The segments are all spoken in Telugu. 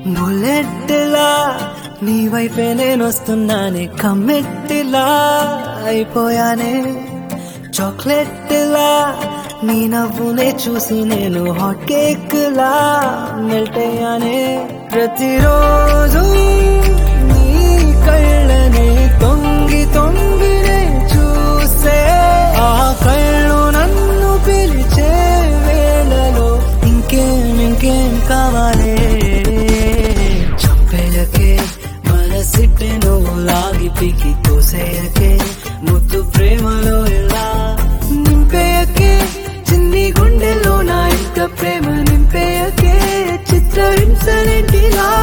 బుల్లెట్లా నీ వైపే నేనొస్తున్నానే కమ్మెట్టిలా అయిపోయానే చాక్లెట్లా నీ నవ్వునే చూసి నేను హాట్ కేక్ లా మెల్ట్ అయ్యానే ప్రతిరోజు నీ కళ్ళనే తొంగి తొంగినే చూసే ఆ కళ్ళు నన్ను పిలిచే వేళలో ఇంకేం కావాలే చంపేయకే మనసిట్టే నువ్వు లాగి పీకి తోసేయకే ముద్దు ప్రేమలో ఎలా నింపేయకే చిన్ని గుండెల్లో నా ఇంత ప్రేమ నింపేయకే చిత్రహింసలేంటిలా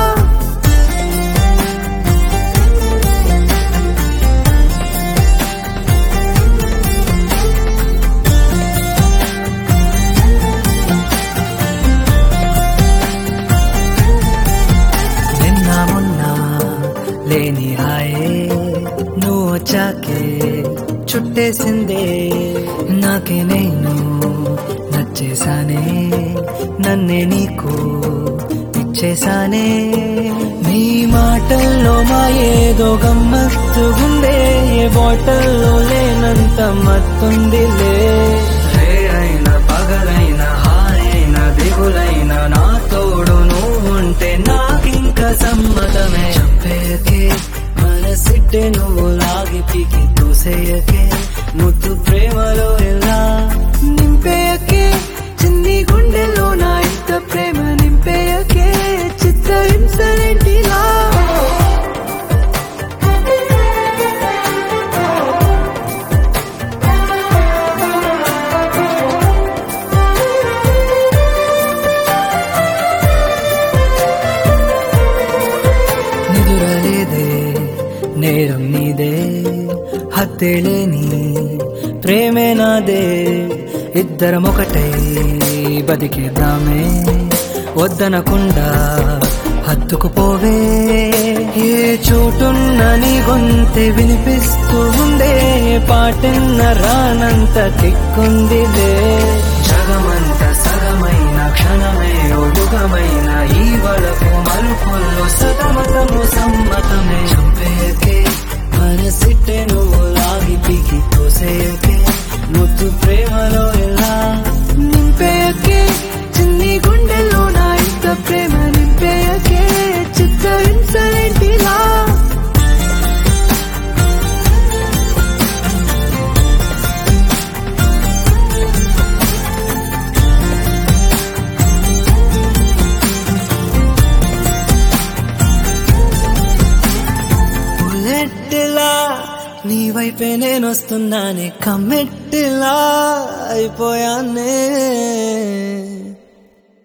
లేని హాయే నువ్వు వచ్చాకే చుట్టేసిందే నాకే నేను నచ్చేసానే నన్నే నీకు ఇచ్చేసానే నీ మాటల్లో మా ఏదో గమ్మత్తుగుందే ఏ బాటల్లో లేనంత మత్తుందిలే రే అయినా పగలైనా హాయైనా దిగులైనా నా తోడు నువ్వుంటే నాకింక సమ్మతమే చంపేయకే మనసిట్టే నువ్వు లాగి పీకి తోసేయకే ముద్దు ప్రేమలో ఎలా నింపేయకే చిన్ని గుండెల్లో నా ఇంత ప్రేమ నింపేయకే చిత్రహింసలేంటిలా నిదురలేదే నేరం నీదే హత్తేలేని ప్రేమే నాదే ఇద్దరం ఒకటై బతికేద్దామే వద్దనకుండా హత్తుకుపోవే ఏ చోటున్న నీ గొంతె వినిపిస్తూ ఉందే పాటన్న రానంత దిక్కుందిలే జగమంత సగమైన క్షణమే ఒడుగమైన ఈ వరకు మలుపుల్లో సతమతము సమ్మతమే చంపేయకే మనసిట్టే నువ్వు లాగి పీకి తోసేయకే ముద్దు ప్రేమలో ఎలా నింపేయకే చిన్ని గుండెల్లో నా ఇంత ప్రేమ నింపేయకే చిత్రహింసలేంటిలా బుల్లెట్లా నీ వైపే నేనొస్తున్నానే కమ్మెట్టిలా అయిపోయానే